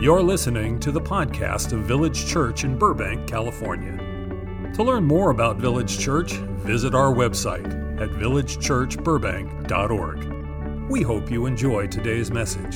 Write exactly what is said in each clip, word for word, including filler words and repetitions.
You're listening to the podcast of Village Church in Burbank, California. To learn more about Village Church, visit our website at village church burbank dot org. We hope you enjoy today's message.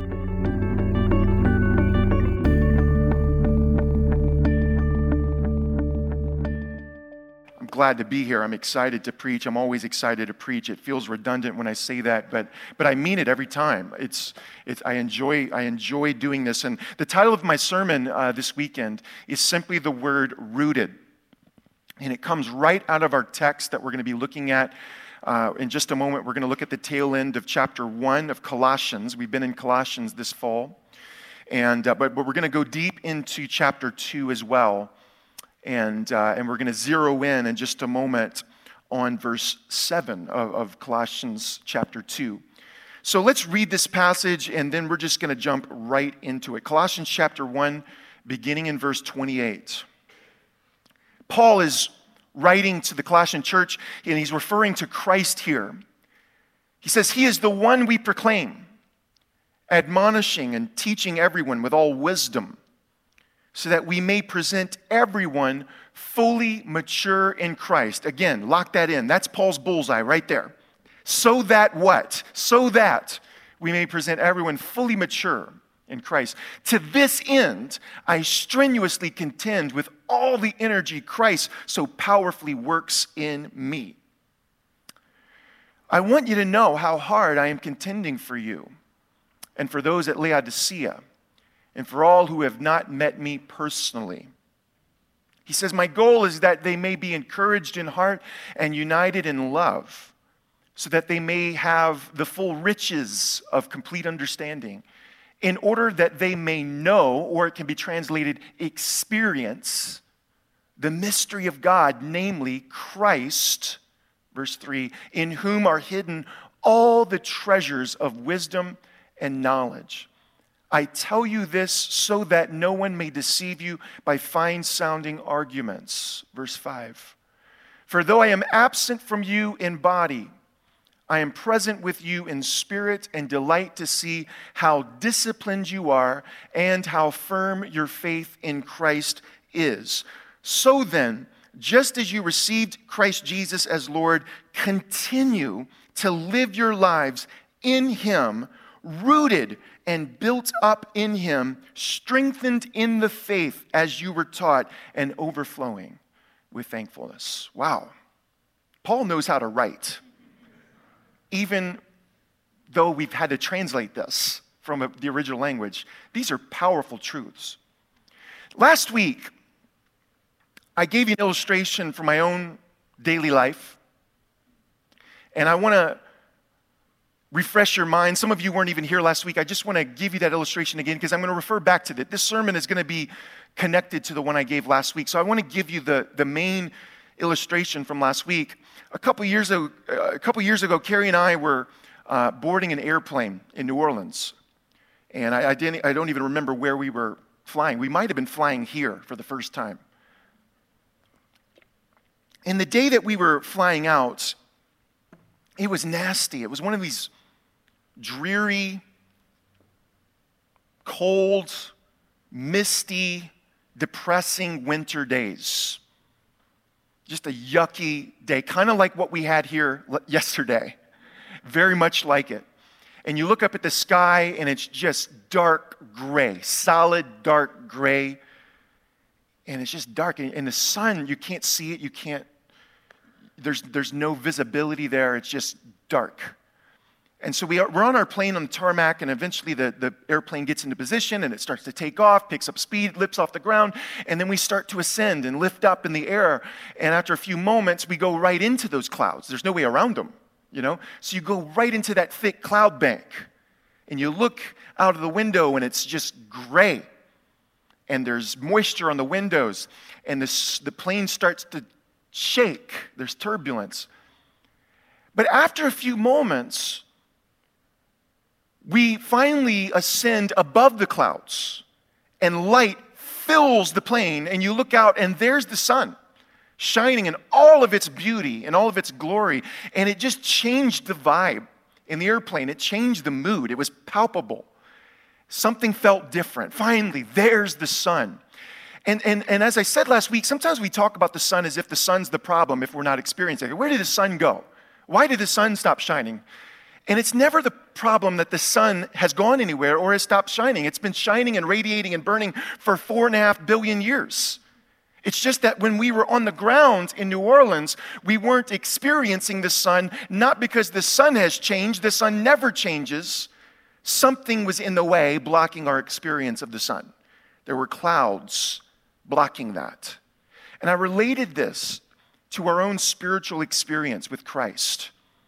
I'm glad to be here. I'm excited to preach. I'm always excited to preach. It feels redundant when I say that, but but I mean it every time. It's it's I enjoy I enjoy doing this. And the title of my sermon uh, this weekend is simply the word rooted. And it comes right out of our text that we're going to be looking at uh, in just a moment. We're going to look at the tail end of chapter one of Colossians. We've been in Colossians this fall. And uh, but, but we're going to go deep into chapter two as well. And uh, and we're going to zero in in just a moment on verse seven of, of Colossians chapter two. So let's read this passage, and then we're just going to jump right into it. Colossians chapter one, beginning in verse twenty-eight. Paul is writing to the Colossian church, and he's referring to Christ here. He says, "He is the one we proclaim, admonishing and teaching everyone with all wisdom, so that we may present everyone fully mature in Christ." Again, lock that in. That's Paul's bullseye right there. So that what? So that we may present everyone fully mature in Christ. To this end, I strenuously contend with all the energy Christ so powerfully works in me. I want you to know how hard I am contending for you and for those at Laodicea, and for all who have not met me personally. He says, my goal is that they may be encouraged in heart and united in love, so that they may have the full riches of complete understanding, in order that they may know, or it can be translated experience, the mystery of God, namely Christ, verse three, in whom are hidden all the treasures of wisdom and knowledge. I tell you this so that no one may deceive you by fine-sounding arguments. Verse five. For though I am absent from you in body, I am present with you in spirit and delight to see how disciplined you are and how firm your faith in Christ is. So then, just as you received Christ Jesus as Lord, continue to live your lives in Him, rooted and built up in Him, strengthened in the faith as you were taught, and overflowing with thankfulness. Wow. Paul knows how to write, even though we've had to translate this from a, the original language. These are powerful truths. Last week, I gave you an illustration from my own daily life, and I want to refresh your mind. Some of you weren't even here last week. I just want to give you that illustration again because I'm going to refer back to that. This sermon is going to be connected to the one I gave last week. So I want to give you the, the main illustration from last week. A couple years ago, a couple years ago, Carrie and I were uh, boarding an airplane in New Orleans, and I, I didn't. I don't even remember where we were flying. We might have been flying here for the first time. And the day that we were flying out, it was nasty. It was one of these dreary, cold, misty, depressing winter days. Just a yucky day, kind of like what we had here yesterday. Very much like it. And you look up at the sky and it's just dark gray, solid dark gray. And it's just dark. And the sun, you can't see it, you can't, there's, there's no visibility there, it's just dark. And so we are, we're on our plane on the tarmac, and eventually the, the airplane gets into position, and it starts to take off, picks up speed, lifts off the ground, and then we start to ascend and lift up in the air. And after a few moments, we go right into those clouds. There's no way around them, you know? So you go right into that thick cloud bank, and you look out of the window, and it's just gray. And there's moisture on the windows, and the, the plane starts to shake. There's turbulence. But after a few moments, we finally ascend above the clouds, and light fills the plane, and you look out, and there's the sun shining in all of its beauty and all of its glory, and it just changed the vibe in the airplane. It changed the mood. It was palpable. Something felt different. Finally, there's the sun. And, and, and as I said last week, sometimes we talk about the sun as if the sun's the problem if we're not experiencing it. Where did the sun go? Why did the sun stop shining? And it's never the problem that the sun has gone anywhere or has stopped shining. It's been shining and radiating and burning for four and a half billion years. It's just that when we were on the ground in New Orleans, we weren't experiencing the sun, not because the sun has changed. The sun never changes. Something was in the way, blocking our experience of the sun. There were clouds blocking that. And I related this to our own spiritual experience with Christ.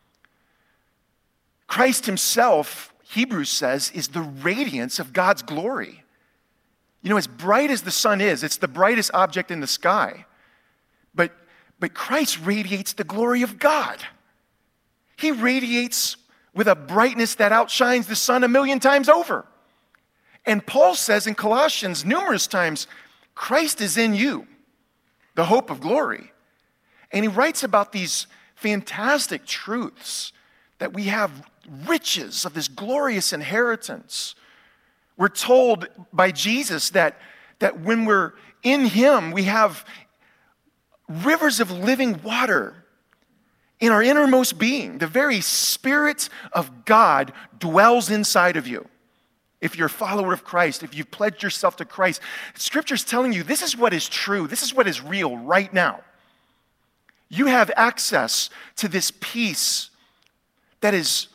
Christ himself, Hebrews says, is the radiance of God's glory. You know, as bright as the sun is, it's the brightest object in the sky. But, but Christ radiates the glory of God. He radiates with a brightness that outshines the sun a million times over. And Paul says in Colossians numerous times, Christ is in you, the hope of glory. And he writes about these fantastic truths that we have riches of this glorious inheritance. We're told by Jesus that, that when we're in him, we have rivers of living water in our innermost being. The very Spirit of God dwells inside of you. If you're a follower of Christ, if you've pledged yourself to Christ, Scripture's telling you this is what is true. This is what is real right now. You have access to this peace that is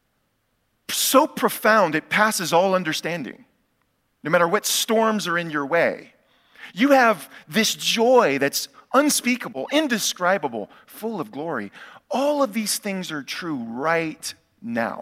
so profound it passes all understanding, no matter what storms are in your way. You have this joy that's unspeakable, indescribable, full of glory. All of these things are true right now.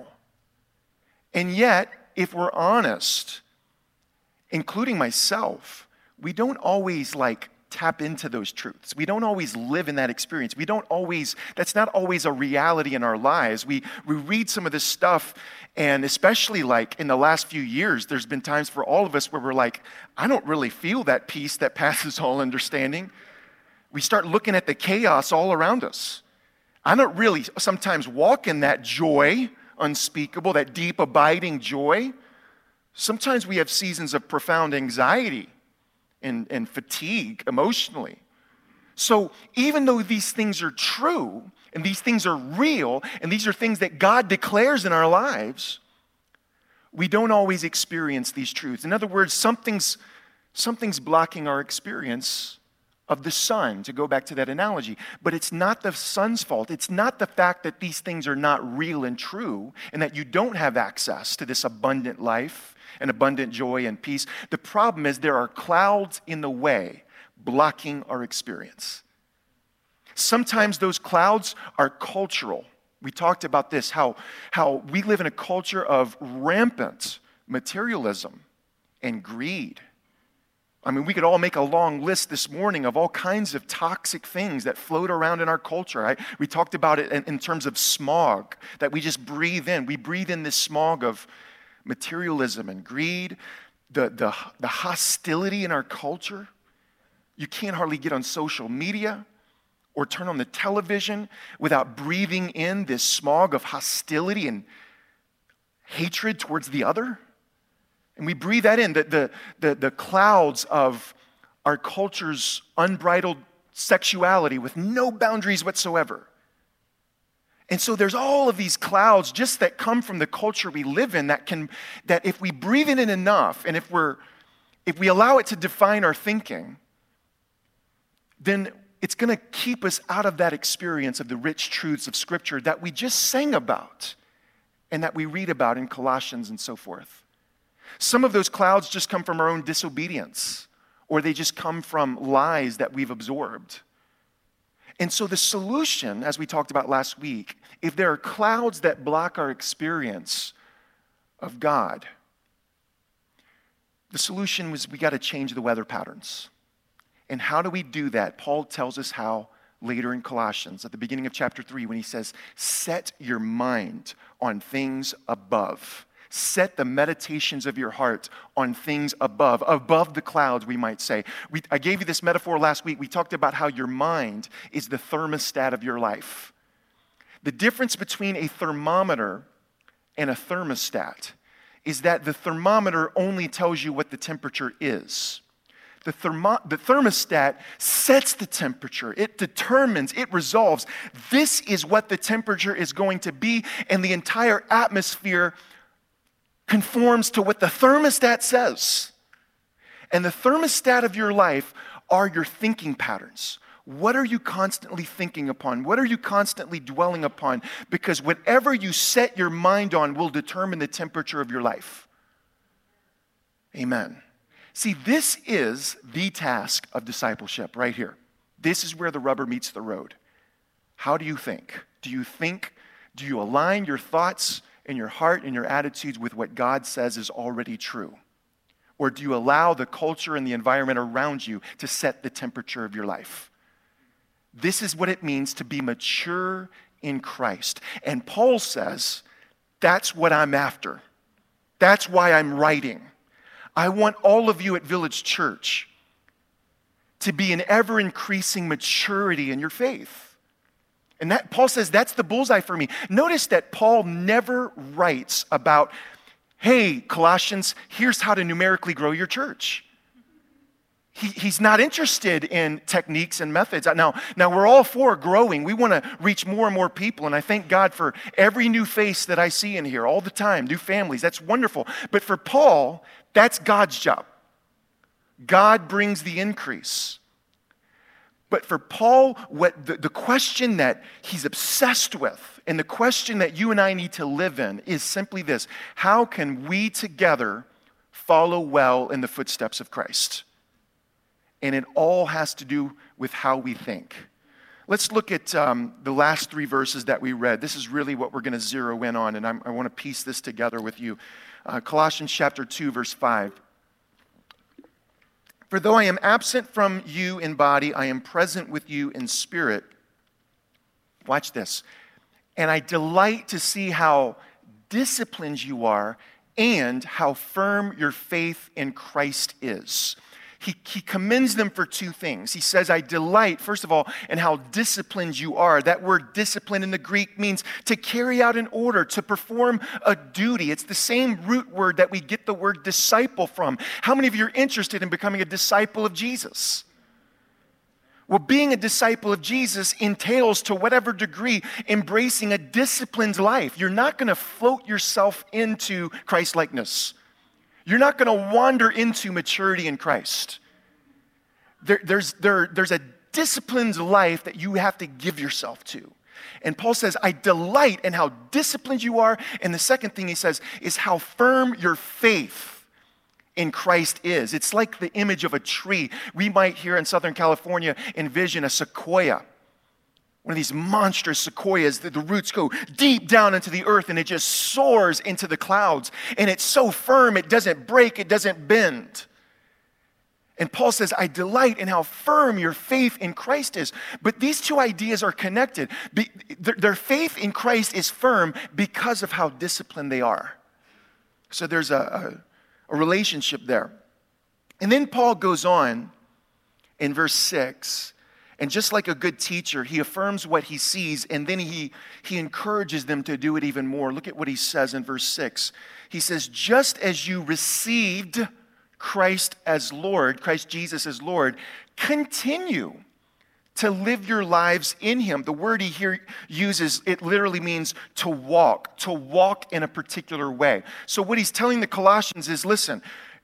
And yet, if we're honest, including myself, we don't always like tap into those truths. We don't always live in that experience. We don't always, that's not always a reality in our lives. We, we read some of this stuff, and especially like in the last few years, there's been times for all of us where we're like, I don't really feel that peace that passes all understanding. We start looking at the chaos all around us. I don't really sometimes walk in that joy, unspeakable, that deep abiding joy. Sometimes we have seasons of profound anxiety and, and fatigue emotionally. So even though these things are true, and these things are real, and these are things that God declares in our lives, we don't always experience these truths. In other words, something's, something's blocking our experience of the sun, to go back to that analogy. But it's not the sun's fault. It's not the fact that these things are not real and true, and that you don't have access to this abundant life and abundant joy and peace. The problem is there are clouds in the way blocking our experience. Sometimes those clouds are cultural. We talked about this, how, how we live in a culture of rampant materialism and greed. I mean, we could all make a long list this morning of all kinds of toxic things that float around in our culture. I, we talked about it in, in terms of smog that we just breathe in. We breathe in this smog of materialism and greed, the, the, the hostility in our culture. You can't hardly get on social media or turn on the television without breathing in this smog of hostility and hatred towards the other. And we breathe that in, the, the, the, the clouds of our culture's unbridled sexuality with no boundaries whatsoever. And so there's all of these clouds just that come from the culture we live in that can, that if we breathe in it enough, and if we're, if we allow it to define our thinking, then it's going to keep us out of that experience of the rich truths of Scripture that we just sang about and that we read about in Colossians and so forth. Some of those clouds just come from our own disobedience, or they just come from lies that we've absorbed. And so the solution, as we talked about last week, if there are clouds that block our experience of God, the solution was we got to change the weather patterns. And how do we do that? Paul tells us how later in Colossians, at the beginning of chapter three, when he says, set your mind on things above. Set the meditations of your heart on things above, above the clouds, we might say. We, I gave you this metaphor last week. We talked about how your mind is the thermostat of your life. The difference between a thermometer and a thermostat is that the thermometer only tells you what the temperature is. The, thermo- the thermostat sets the temperature. It determines, it resolves. This is what the temperature is going to be, and the entire atmosphere conforms to what the thermostat says. And the thermostat of your life are your thinking patterns. What are you constantly thinking upon? What are you constantly dwelling upon? Because whatever you set your mind on will determine the temperature of your life. Amen. See, this is the task of discipleship right here. This is where the rubber meets the road. How do you think? Do you think, do you align your thoughts and your heart and your attitudes with what God says is already true? Or do you allow the culture and the environment around you to set the temperature of your life? This is what it means to be mature in Christ. And Paul says, that's what I'm after. That's why I'm writing. I want all of you at Village Church to be in ever-increasing maturity in your faith. And that Paul says that's the bullseye for me. Notice that Paul never writes about, hey, Colossians, here's how to numerically grow your church. He, he's not interested in techniques and methods. Now, now, we're all for growing. We want to reach more and more people, and I thank God for every new face that I see in here all the time, new families. That's wonderful. But for Paul, that's God's job. God brings the increase. But for Paul, what the, the question that he's obsessed with, and the question that you and I need to live in, is simply this: how can we together follow well in the footsteps of Christ? And it all has to do with how we think. Let's look at um, the last three verses that we read. This is really what we're going to zero in on, and I'm, I want to piece this together with you. Uh, Colossians chapter two, verse five. For though I am absent from you in body, I am present with you in spirit. Watch this. And I delight to see how disciplined you are and how firm your faith in Christ is. He, he commends them for two things. He says, I delight, first of all, in how disciplined you are. That word discipline in the Greek means to carry out an order, to perform a duty. It's the same root word that we get the word disciple from. How many of you are interested in becoming a disciple of Jesus? Well, being a disciple of Jesus entails, to whatever degree, embracing a disciplined life. You're not going to float yourself into Christ-likeness. You're not going to wander into maturity in Christ. There, there's, there, there's a disciplined life that you have to give yourself to. And Paul says, I delight in how disciplined you are. And the second thing he says is how firm your faith in Christ is. It's like the image of a tree. We might here in Southern California envision a sequoia. One of these monstrous sequoias, the, the roots go deep down into the earth and it just soars into the clouds. And it's so firm, it doesn't break, it doesn't bend. And Paul says, I delight in how firm your faith in Christ is. But these two ideas are connected. Be, their, their faith in Christ is firm because of how disciplined they are. So there's a, a, a relationship there. And then Paul goes on in verse six. And just like a good teacher, he affirms what he sees, and then he, he encourages them to do it even more. Look at what he says in verse six. He says, just as you received Christ as Lord, Christ Jesus as Lord, continue to live your lives in him. The word he here uses, it literally means to walk, to walk in a particular way. So what he's telling the Colossians is, listen,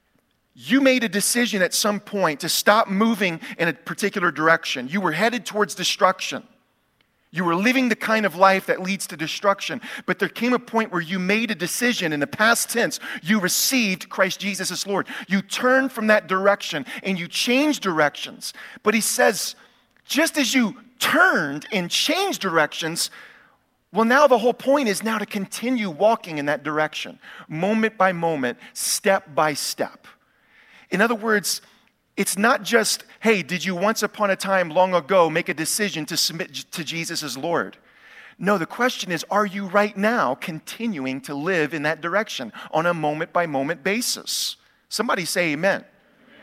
you made a decision at some point to stop moving in a particular direction. You were headed towards destruction. You were living the kind of life that leads to destruction. But there came a point where you made a decision in the past tense. You received Christ Jesus as Lord. You turned from that direction and you changed directions. But he says, just as you turned and changed directions, well, now the whole point is now to continue walking in that direction, moment by moment, step by step. In other words, it's not just, hey, did you once upon a time long ago make a decision to submit to Jesus as Lord? No, the question is, are you right now continuing to live in that direction on a moment-by-moment basis? Somebody say amen. Amen.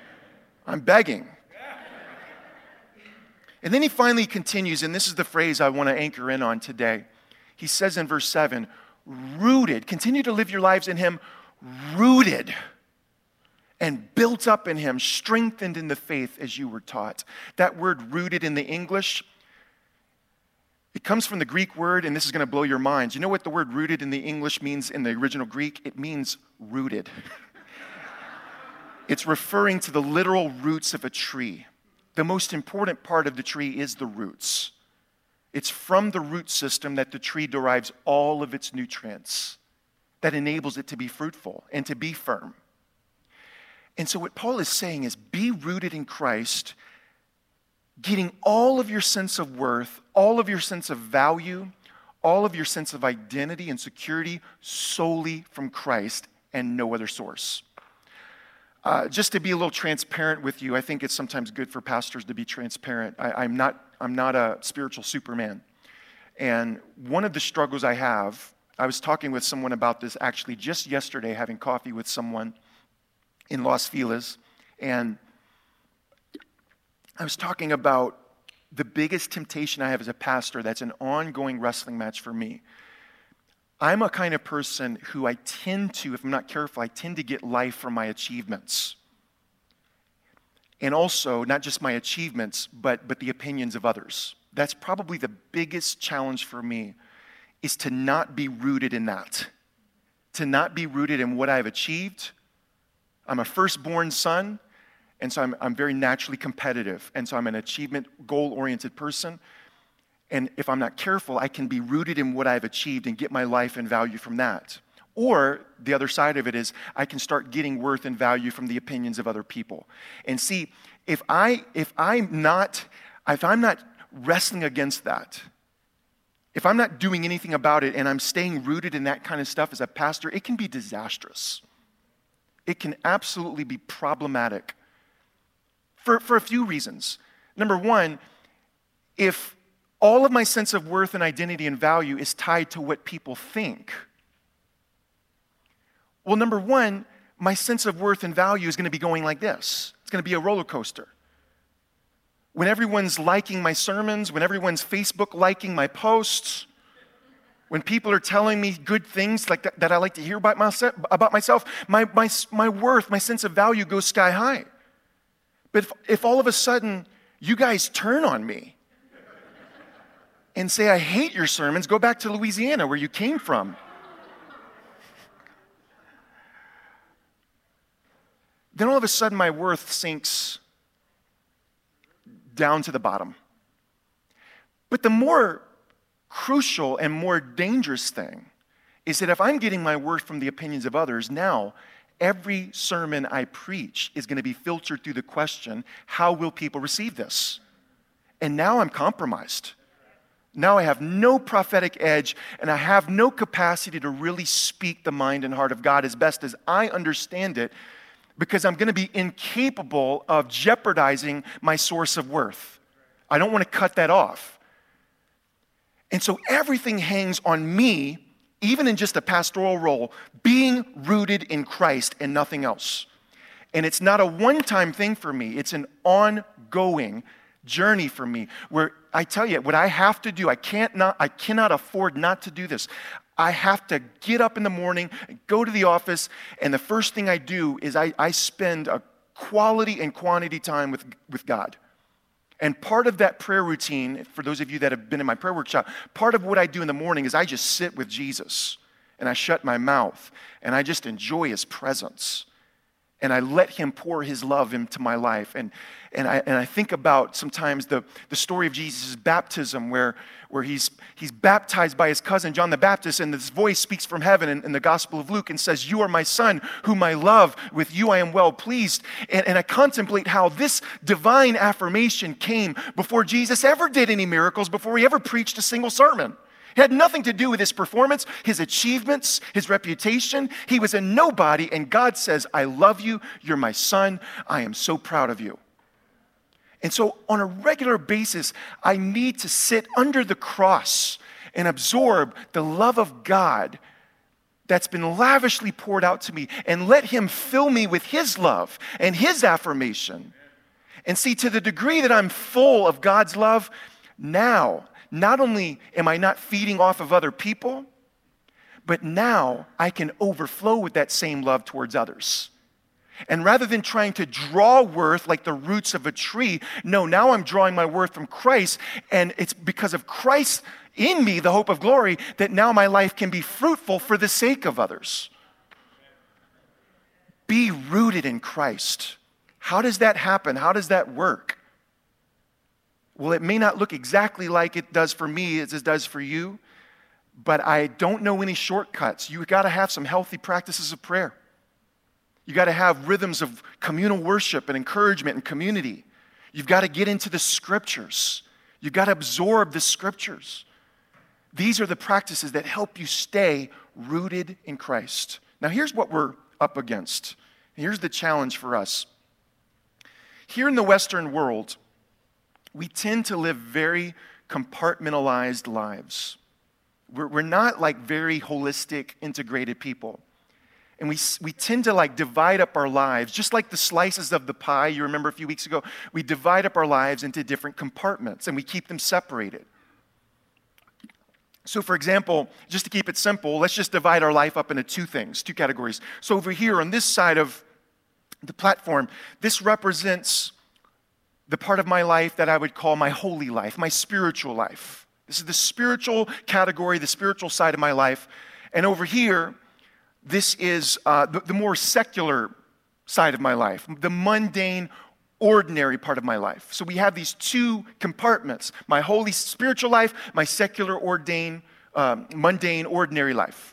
I'm begging. And then he finally continues, and this is the phrase I want to anchor in on today. He says in verse seven, rooted, continue to live your lives in him, rooted and built up in him, strengthened in the faith as you were taught. That word rooted in the English, it comes from the Greek word, and this is going to blow your minds. You know what the word rooted in the English means in the original Greek? It means rooted. It's referring to the literal roots of a tree. The most important part of the tree is the roots. It's from the root system that the tree derives all of its nutrients that enables it to be fruitful and to be firm. And so what Paul is saying is be rooted in Christ, getting all of your sense of worth, all of your sense of value, all of your sense of identity and security solely from Christ and no other source. Uh, just to be a little transparent with you, I think it's sometimes good for pastors to be transparent. I, I'm not, I'm not a spiritual Superman. And one of the struggles I have, I was talking with someone about this actually just yesterday, having coffee with someone in Los Feliz, and I was talking about the biggest temptation I have as a pastor that's an ongoing wrestling match for me. I'm a kind of person who I tend to, if I'm not careful, I tend to get life from my achievements. And also, not just my achievements, but, but the opinions of others. That's probably the biggest challenge for me, is to not be rooted in that. To not be rooted in what I've achieved. I'm a firstborn son, and so I'm, I'm very naturally competitive. And so I'm an achievement, goal-oriented person. And if I'm not careful, I can be rooted in what I've achieved and get my life and value from that. Or the other side of it is I can start getting worth and value from the opinions of other people. And see, if I if I'm not if I'm not wrestling against that, if I'm not doing anything about it and I'm staying rooted in that kind of stuff as a pastor, it can be disastrous. It can absolutely be problematic for, for a few reasons. Number one, if all of my sense of worth and identity and value is tied to what people think, well, number one, my sense of worth and value is going to be going like this. It's going to be a roller coaster. When everyone's liking my sermons, when everyone's Facebook liking my posts, when people are telling me good things like that, that I like to hear about myself, about myself my, my, my worth, my sense of value goes sky high. But if, if all of a sudden you guys turn on me and say, I hate your sermons, go back to Louisiana where you came from. Then all of a sudden my worth sinks down to the bottom. But the more crucial and more dangerous thing is that if I'm getting my worth from the opinions of others, now every sermon I preach is going to be filtered through the question, how will people receive this? And now I'm compromised. Now I have no prophetic edge, and I have no capacity to really speak the mind and heart of God as best as I understand it, because I'm going to be incapable of jeopardizing my source of worth. I don't want to cut that off. And so everything hangs on me, even in just a pastoral role, being rooted in Christ and nothing else. And it's not a one-time thing for me. It's an ongoing journey for me where I tell you what I have to do. I can't not, I cannot afford not to do this. I have to get up in the morning, go to the office, and the first thing I do is I, I spend a quality and quantity time with, with God. And part of that prayer routine, for those of you that have been in my prayer workshop, part of what I do in the morning is I just sit with Jesus, and I shut my mouth, and I just enjoy his presence. And I let him pour his love into my life. And, and, I, and I think about sometimes the, the story of Jesus' baptism where, where he's, he's baptized by his cousin John the Baptist, and this voice speaks from heaven in, in the Gospel of Luke and says, you are my son whom I love, with you I am well pleased. And, and I contemplate how this divine affirmation came before Jesus ever did any miracles, before he ever preached a single sermon. It had nothing to do with his performance, his achievements, his reputation. He was a nobody, and God says, I love you, you're my son, I am so proud of you. And so on a regular basis, I need to sit under the cross and absorb the love of God that's been lavishly poured out to me, and let him fill me with his love and his affirmation. And see, to the degree that I'm full of God's love, now, not only am I not feeding off of other people, But now I can overflow with that same love towards others. And rather than trying to draw worth like the roots of a tree, no, now I'm drawing my worth from Christ, and it's because of Christ in me, the hope of glory, that now my life can be fruitful for the sake of others. Be rooted in Christ. How does that happen? How does that work? Well, it may not look exactly like it does for me as it does for you, but I don't know any shortcuts. You got to have some healthy practices of prayer. You got to have rhythms of communal worship and encouragement and community. You've got to get into the scriptures. You've got to absorb the scriptures. These are the practices that help you stay rooted in Christ. Now, here's what we're up against. Here's the challenge for us. Here in the Western world, we tend to live very compartmentalized lives. We're, we're not like very holistic, integrated people. And we, we tend to like divide up our lives, just like the slices of the pie, you remember a few weeks ago, we divide up our lives into different compartments and we keep them separated. So for example, just to keep it simple, let's just divide our life up into two things, two categories. So over here on this side of the platform, this represents the part of my life that I would call my holy life, my spiritual life. This is the spiritual category, the spiritual side of my life. And over here, this is uh, the, the more secular side of my life, the mundane, ordinary part of my life. So we have these two compartments, my holy spiritual life, my secular, ordained, um, mundane, ordinary life.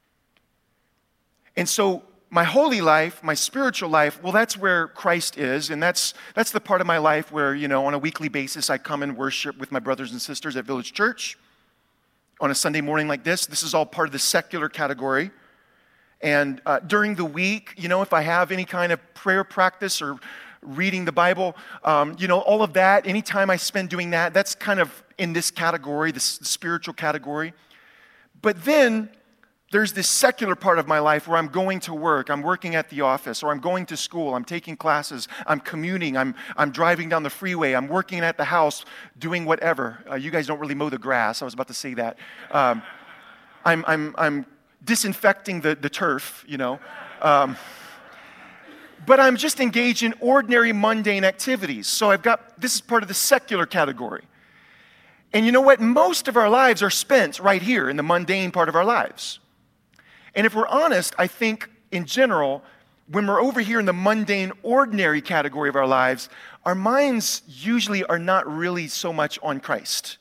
And so my holy life, my spiritual life, well, that's where Christ is, and that's that's the part of my life where, you know, on a weekly basis, I come and worship with my brothers and sisters at Village Church. On a Sunday morning like this, this is all part of the secular category. And uh, during the week, you know, if I have any kind of prayer practice or reading the Bible, um, you know, all of that, any time I spend doing that, that's kind of in this category, this spiritual category. But then there's this secular part of my life where I'm going to work, I'm working at the office, or I'm going to school, I'm taking classes, I'm commuting, I'm I'm driving down the freeway, I'm working at the house, doing whatever. Uh, you guys don't really mow the grass. I was about to say that. Um, I'm I'm I'm disinfecting the, the turf, you know. Um, but I'm just engaged in ordinary, mundane activities. So I've got, this is part of the secular category. And you know what? Most of our lives are spent right here in the mundane part of our lives. And if we're honest, I think in general, when we're over here in the mundane, ordinary category of our lives, our minds usually are not really so much on Christ.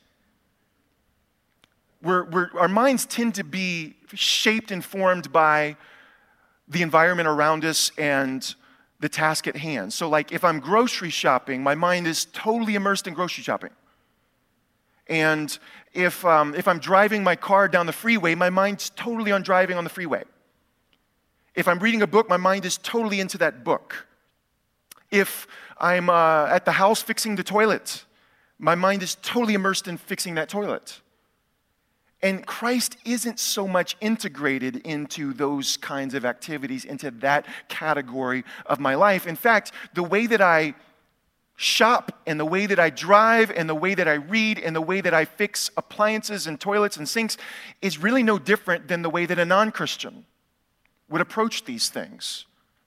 We're, we're, our minds tend to be shaped and formed by the environment around us and the task at hand. So like if I'm grocery shopping, my mind is totally immersed in grocery shopping. And if, um, if I'm driving my car down the freeway, my mind's totally on driving on the freeway. If I'm reading a book, my mind is totally into that book. If I'm uh, at the house fixing the toilet, my mind is totally immersed in fixing that toilet. And Christ isn't so much integrated into those kinds of activities, into that category of my life. In fact, the way that I shop and the way that I drive and the way that I read and the way that I fix appliances and toilets and sinks is really no different than the way that a non-Christian would approach these things.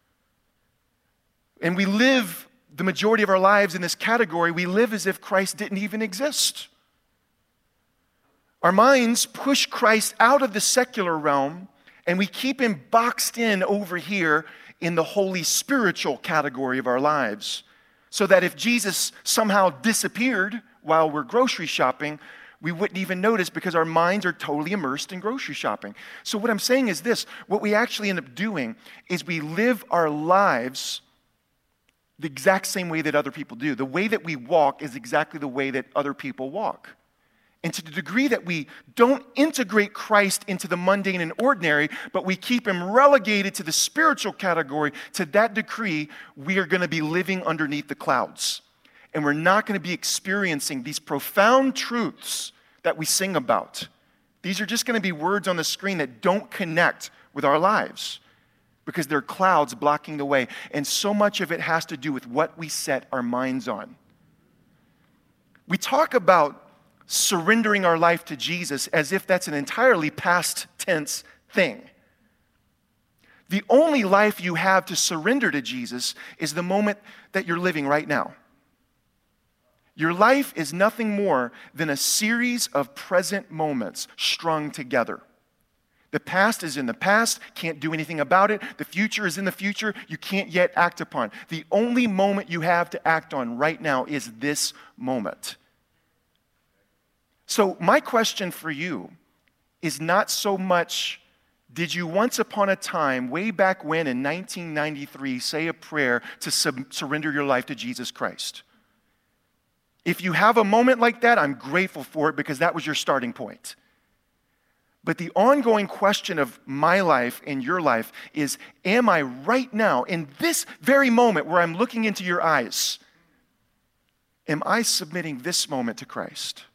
And we live the majority of our lives in this category. We live as if Christ didn't even exist. Our minds push Christ out of the secular realm, and we keep him boxed in over here in the holy spiritual category of our lives. So that if Jesus somehow disappeared while we're grocery shopping, we wouldn't even notice because our minds are totally immersed in grocery shopping. So what I'm saying is this, what we actually end up doing is we live our lives the exact same way that other people do. The way that we walk is exactly the way that other people walk. And to the degree that we don't integrate Christ into the mundane and ordinary, but we keep him relegated to the spiritual category, to that degree, we are going to be living underneath the clouds. And we're not going to be experiencing these profound truths that we sing about. These are just going to be words on the screen that don't connect with our lives because they're clouds blocking the way. And so much of it has to do with what we set our minds on. We talk about surrendering our life to Jesus as if that's an entirely past tense thing. The only life you have to surrender to Jesus is the moment that you're living right now. Your life is nothing more than a series of present moments strung together. The past is in the past, can't do anything about it. The future is in the future, you can't yet act upon. The only moment you have to act on right now is this moment. So my question for you is not so much, did you once upon a time, way back when in nineteen ninety-three, say a prayer to sub- surrender your life to Jesus Christ? If you have a moment like that, I'm grateful for it because that was your starting point. But the ongoing question of my life and your life is, am I right now, in this very moment where I'm looking into your eyes, am I submitting this moment to Christ?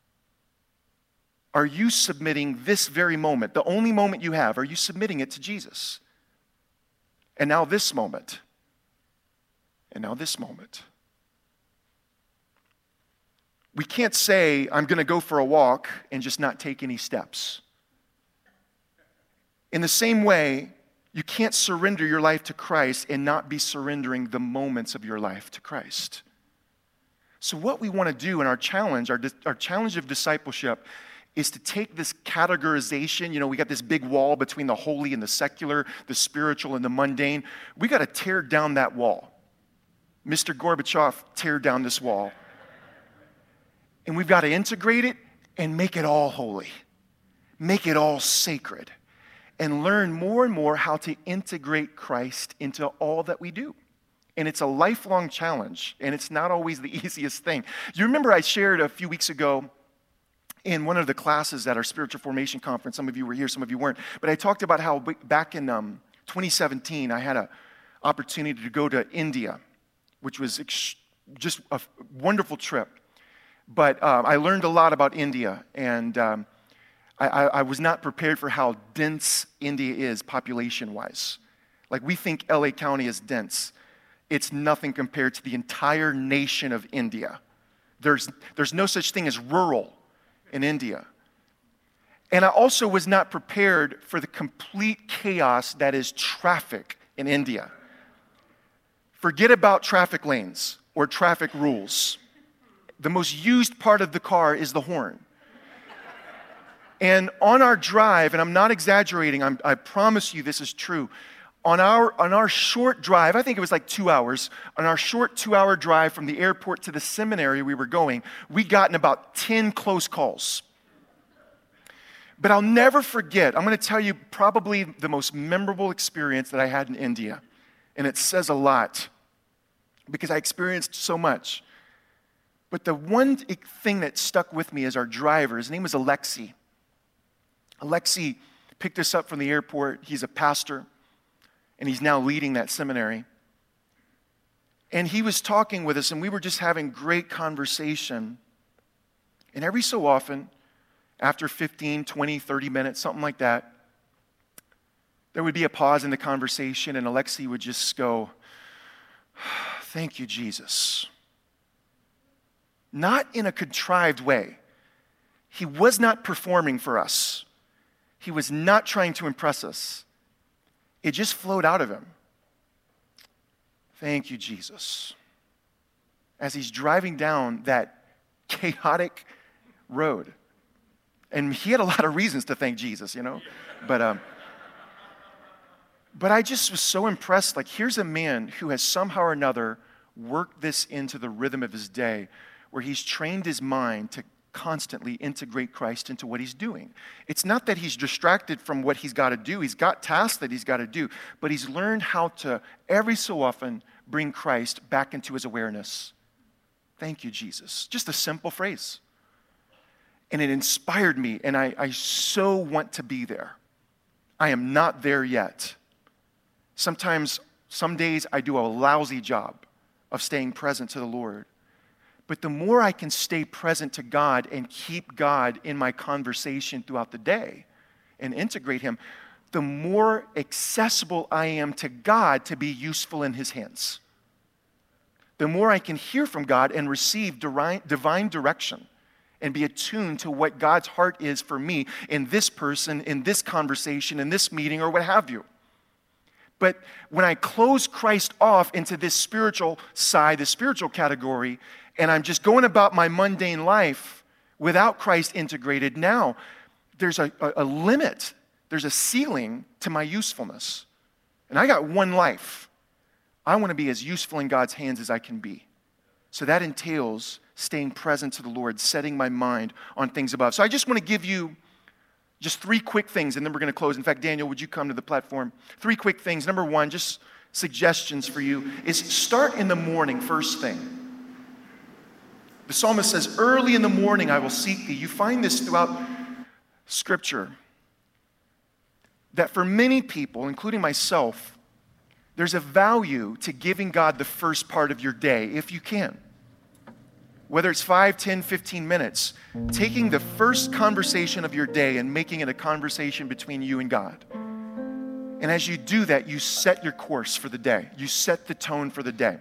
Are you submitting this very moment, the only moment you have, are you submitting it to Jesus? And now this moment. And now this moment. We can't say, I'm going to go for a walk and just not take any steps. In the same way, you can't surrender your life to Christ and not be surrendering the moments of your life to Christ. So what we want to do in our challenge, our, our challenge of discipleship, is to take this categorization. You know, we got this big wall between the holy and the secular, the spiritual and the mundane. We got to tear down that wall. Mister Gorbachev, tear down this wall. And we've got to integrate it and make it all holy. Make it all sacred. And learn more and more how to integrate Christ into all that we do. And it's a lifelong challenge, and it's not always the easiest thing. You remember I shared a few weeks ago in one of the classes at our Spiritual Formation Conference. Some of you were here, some of you weren't. But I talked about how back in um, twenty seventeen, I had an opportunity to go to India, which was ex- just a wonderful trip. But uh, I learned a lot about India, and um, I, I, I was not prepared for how dense India is population-wise. Like, we think L A County is dense. It's nothing compared to the entire nation of India. There's, there's no such thing as rural in India. And I also was not prepared for the complete chaos that is traffic in India. Forget about traffic lanes or traffic rules. The most used part of the car is the horn. And on our drive, and I'm not exaggerating, I'm, I promise you this is true, on our, on our short drive, I think it was like two hours, on our short two-hour drive from the airport to the seminary we were going, we got in about ten close calls. But I'll never forget, I'm going to tell you probably the most memorable experience that I had in India. And it says a lot, because I experienced so much. But the one thing that stuck with me is our driver. His name was Alexi. Alexi picked us up from the airport. He's a pastor, and he's now leading that seminary. And he was talking with us, and we were just having great conversation. And every so often, after fifteen, twenty, thirty minutes, something like that, there would be a pause in the conversation, and Alexi would just go, "Thank you, Jesus." Not in a contrived way. He was not performing for us. He was not trying to impress us. It just flowed out of him. Thank you, Jesus. As he's driving down that chaotic road. And he had a lot of reasons to thank Jesus, you know. But, um, but I just was so impressed. Like, here's a man who has somehow or another worked this into the rhythm of his day, where he's trained his mind to constantly integrate Christ into what he's doing. It's not that he's distracted from what he's got to do. He's got tasks that he's got to do, but he's learned how to, every so often, bring Christ back into his awareness. Thank you, Jesus. Just a simple phrase. And it inspired me, and I, I so want to be there. I am not there yet. Sometimes, some days, I do a lousy job of staying present to the Lord. But the more I can stay present to God and keep God in my conversation throughout the day and integrate him, the more accessible I am to God to be useful in his hands. The more I can hear from God and receive divine direction and be attuned to what God's heart is for me in this person, in this conversation, in this meeting, or what have you. But when I close Christ off into this spiritual side, this spiritual category, and I'm just going about my mundane life without Christ integrated, now there's a, a, a limit, there's a ceiling to my usefulness. And I got one life. I want to be as useful in God's hands as I can be. So that entails staying present to the Lord, setting my mind on things above. So I just want to give you just three quick things, and then we're going to close. In fact, Daniel, would you come to the platform? Three quick things. Number one, just suggestions for you, is start in the morning, first thing. The psalmist says, early in the morning I will seek thee. You find this throughout Scripture, that for many people, including myself, there's a value to giving God the first part of your day, if you can. Whether it's five, ten, fifteen minutes, taking the first conversation of your day and making it a conversation between you and God. And as you do that, you set your course for the day. You set the tone for the day.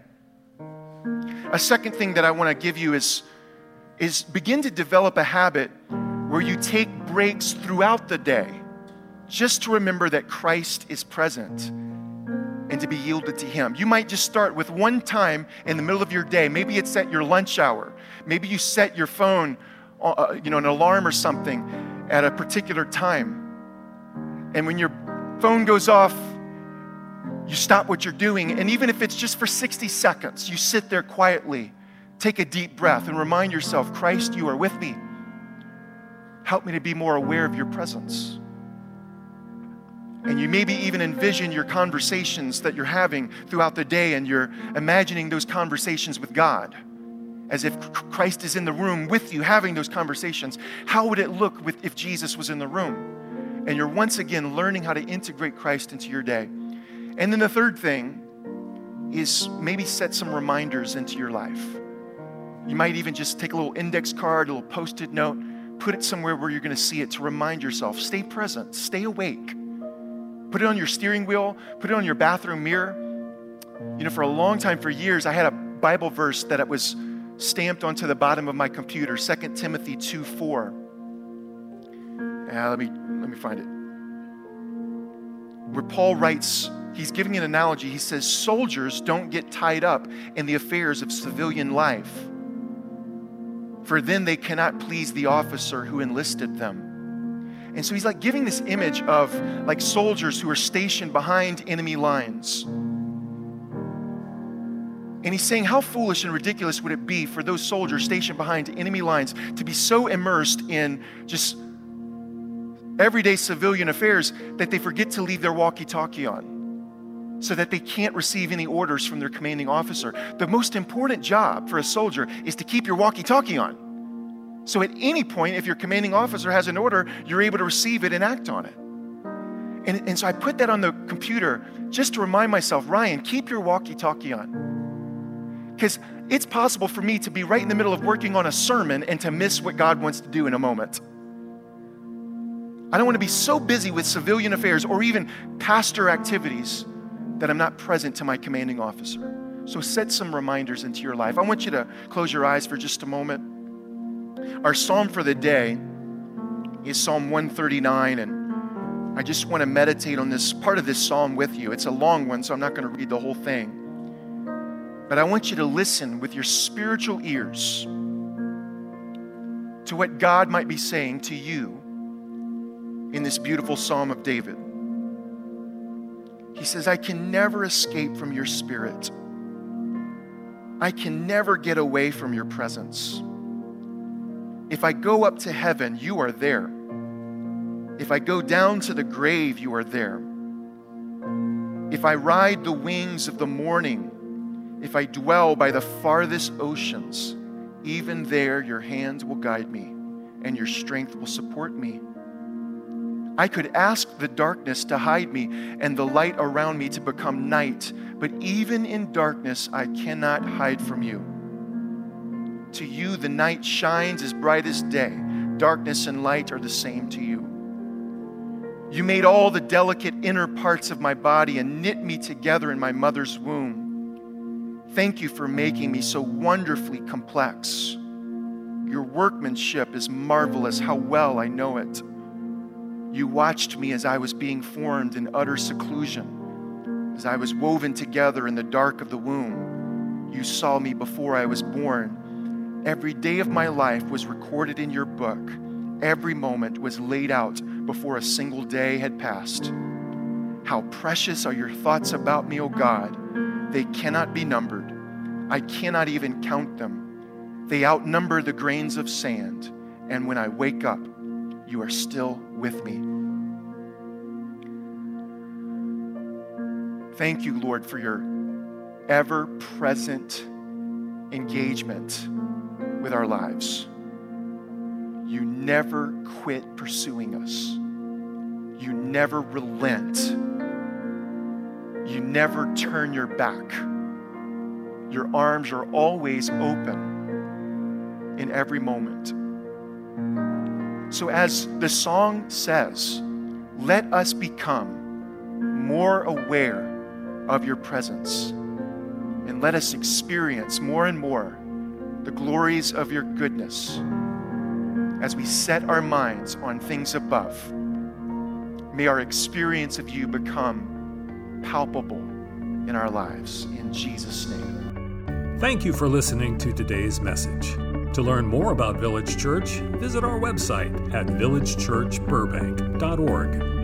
A second thing that I want to give you is, is begin to develop a habit where you take breaks throughout the day just to remember that Christ is present and to be yielded to Him. You might just start with one time in the middle of your day. Maybe it's at your lunch hour. Maybe you set your phone, uh, you know, an alarm or something at a particular time. And when your phone goes off, you stop what you're doing. And even if it's just for sixty seconds, you sit there quietly, take a deep breath, and remind yourself, Christ, you are with me. Help me to be more aware of your presence. And you maybe even envision your conversations that you're having throughout the day, and you're imagining those conversations with God as if Christ is in the room with you having those conversations. How would it look with, if Jesus was in the room? And you're once again learning how to integrate Christ into your day. And then the third thing is maybe set some reminders into your life. You might even just take a little index card, a little Post-it note, put it somewhere where you're going to see it to remind yourself. Stay present, stay awake. Put it on your steering wheel, put it on your bathroom mirror. You know, for a long time, for years, I had a Bible verse that it was stamped onto the bottom of my computer, Second Timothy two four. Yeah, let me, let me find it. Where Paul writes, he's giving an analogy. He says, soldiers don't get tied up in the affairs of civilian life, for then they cannot please the officer who enlisted them. And so he's like giving this image of like soldiers who are stationed behind enemy lines. And he's saying, how foolish and ridiculous would it be for those soldiers stationed behind enemy lines to be so immersed in just everyday civilian affairs that they forget to leave their walkie-talkie on, so that they can't receive any orders from their commanding officer. The most important job for a soldier is to keep your walkie-talkie on. So at any point, if your commanding officer has an order, you're able to receive it and act on it. And, and so I put that on the computer just to remind myself, Ryan, keep your walkie-talkie on. Because it's possible for me to be right in the middle of working on a sermon and to miss what God wants to do in a moment. I don't want to be so busy with civilian affairs or even pastor activities that I'm not present to my commanding officer. So set some reminders into your life. I want you to close your eyes for just a moment. Our psalm for the day is Psalm one thirty-nine, and I just want to meditate on this part of this psalm with you. It's a long one, so I'm not going to read the whole thing. But I want you to listen with your spiritual ears to what God might be saying to you in this beautiful Psalm of David. He says, I can never escape from your spirit. I can never get away from your presence. If I go up to heaven, you are there. If I go down to the grave, you are there. If I ride the wings of the morning, if I dwell by the farthest oceans, even there your hand will guide me and your strength will support me. I could ask the darkness to hide me and the light around me to become night, but even in darkness I cannot hide from you. To you, the night shines as bright as day. Darkness and light are the same to you. You made all the delicate inner parts of my body and knit me together in my mother's womb. Thank you for making me so wonderfully complex. Your workmanship is marvelous. How well I know it. You watched me as I was being formed in utter seclusion, as I was woven together in the dark of the womb. You saw me before I was born. Every day of my life was recorded in your book. Every moment was laid out before a single day had passed. How precious are your thoughts about me, O God. They cannot be numbered. I cannot even count them. They outnumber the grains of sand. And when I wake up, you are still with me. Thank you, Lord, for your ever-present engagement with our lives. You never quit pursuing us. You never relent. You never turn your back. Your arms are always open in every moment. So as the song says, let us become more aware of your presence, and let us experience more and more the glories of your goodness as we set our minds on things above. May our experience of you become palpable in our lives. In Jesus' name. Thank you for listening to today's message. To learn more about Village Church, visit our website at village church burbank dot org.